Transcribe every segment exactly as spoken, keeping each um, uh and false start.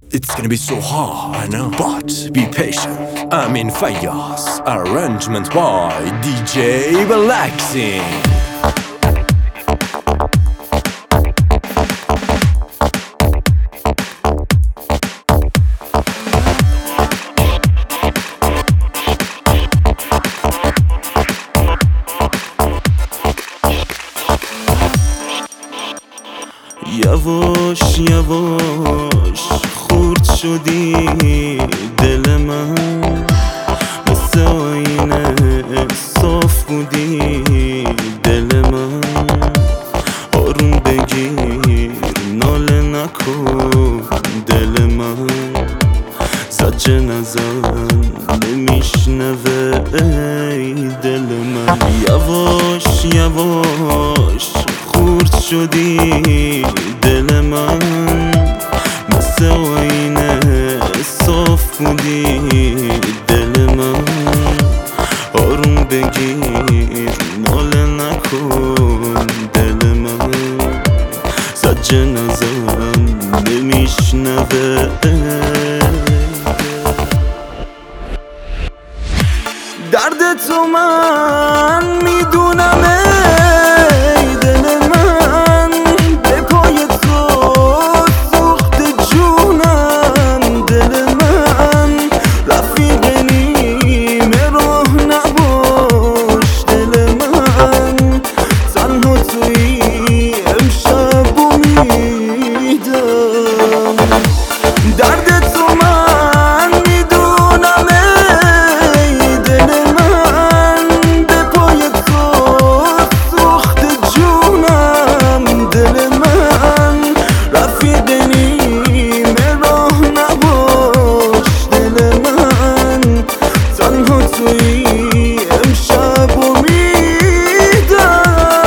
It's gonna be so hard, I know, but be patient. I'm in Fayyaz, arrangement by دی جی Relaxing. یواش یواش خورد شدی دل من، مثل آینه صاف بودی دل من. آروم بگیر ناله نکن دل من، زجه نزن نمیشنوه ای دل من. یواش یواش خورد شدی دل من، مثل آینه صاف بودی دل من. آروم بگیر ناله نکن دل من، زجه نزن نمیشنوه. درد تو من میدونم ای دل من، به پای تو سوخت جونم دل من. رفیق نیمه راه نباش دل من، تنها توی امشب امیدم. درد تو من میدونم ای دل من، به پای تو سوخت جونم دل من. رفیق نیمه راه نباش دل من، تنها توی امشب امیدم.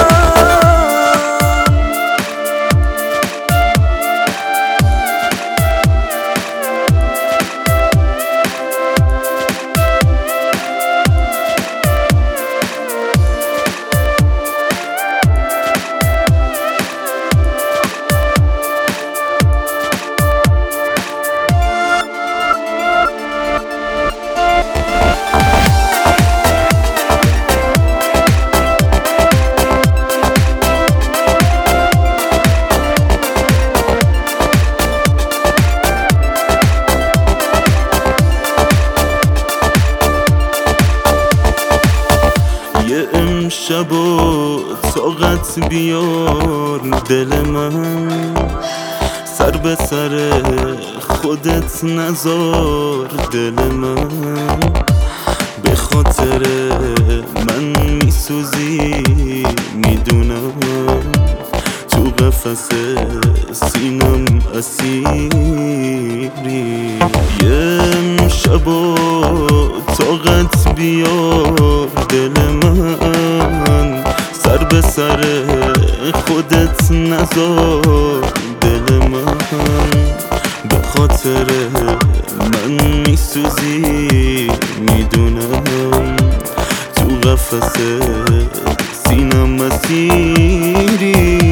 یه امشب و طاقت بیار دل من، سر به سر خودت نذار دل من. به خاطر من میسوزی میدونم، تو قفس سینم اسیری. یه امشب و طاقت بیار دل من، سر به سر خودت نذار دل من. به خاطر من میسوزی میدونم، تو قفس سینم اسیری.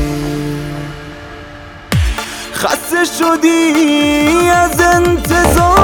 خسته شدی از انتظار